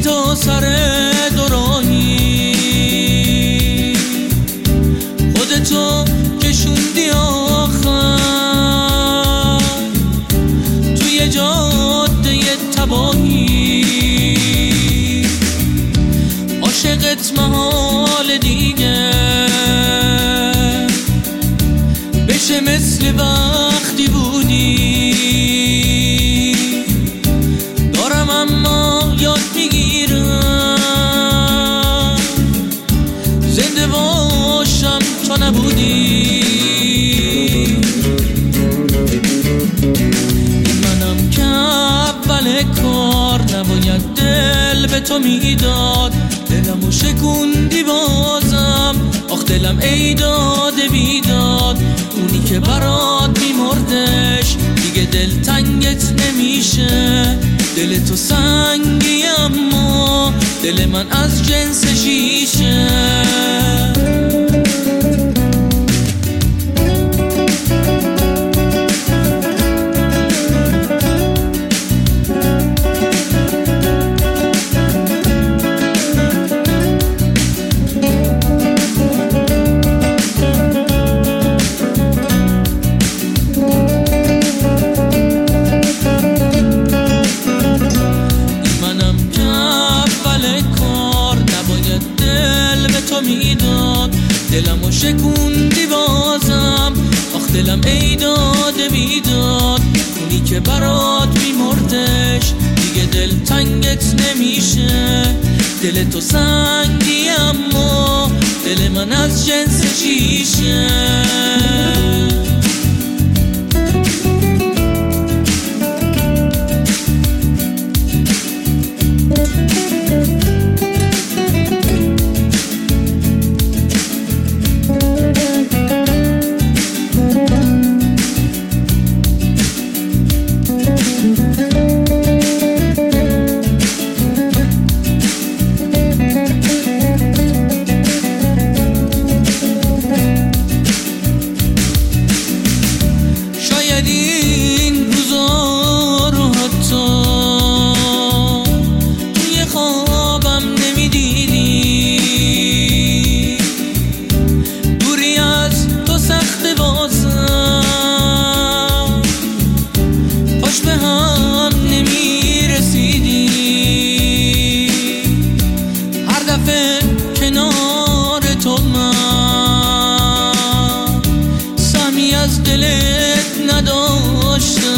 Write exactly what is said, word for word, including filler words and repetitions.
تا سر دوراهی خودتو کشوندی آخر توی جاده تباهی عاشقت محال دیگه بشه مثل وقتی بودی دارم اما یاد میگیرم زنده باشم تا نبودی منم که اول کار نباید دل به تو میداد دلمو شکوندی بازم آخ دلم ای داده بیداد اونی که برات میمردش دیگه دل تنگت نمیشه دل تو سنگی اما دل من از جنس شیشه میداد دلمو شکوندی بازم آخ دلم ای داده بیداد اونی که برات میمردش دیگه دل تنگت نمیشه دل تو سنگی اما دل من از جنس شیشه این روزا رو حتی توی خوابم نمیدیدی دوری از تو سخت واسم پاش به هم نمیرسیدی هر دفعه کنار تو من سهمی از دلت نداشتم